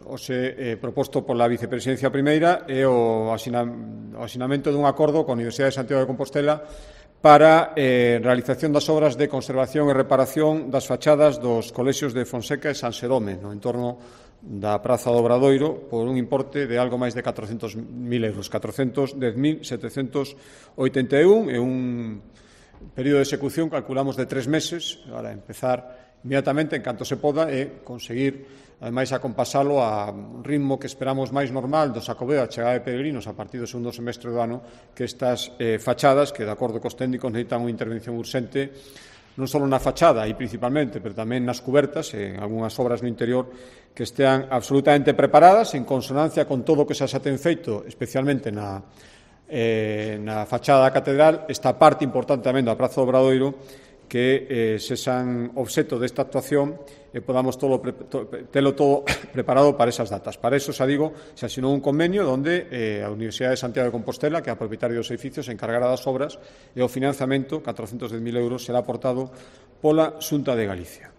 hoxe proposto pola Vicepresidencia Primeira é o asinamento dun acordo coa Universidade de Santiago de Compostela para realización das obras de conservación e reparación das fachadas dos colexios de Fonseca e San Sedome no entorno da Praza do Obradoiro por un importe de algo máis de 400.000 euros, 410.781 e un período de execución calculamos de 3 meses para empezar inmediatamente en canto se poda e conseguir, ademais, acompasalo a un ritmo que esperamos máis normal do Xacobeo a chegada de peregrinos a partir do segundo semestre do ano, que estas fachadas, que de acordo cos técnicos necesitan unha intervención urxente non só na fachada e principalmente, pero tamén nas cubertas e en algunhas obras no interior que estean absolutamente preparadas en consonancia con todo o que xa se ten feito, especialmente na fachada da catedral, esta parte importante tamén da Praza do Obradoiro, que sexan obxecto desta actuación e podamos telo todo preparado para esas datas. Para eso, xa digo, se asinou un convenio onde a Universidade de Santiago de Compostela, que é a propietaria dos edificios, se encargará das obras e o financiamento, 410.000 euros, será aportado pola Xunta de Galicia.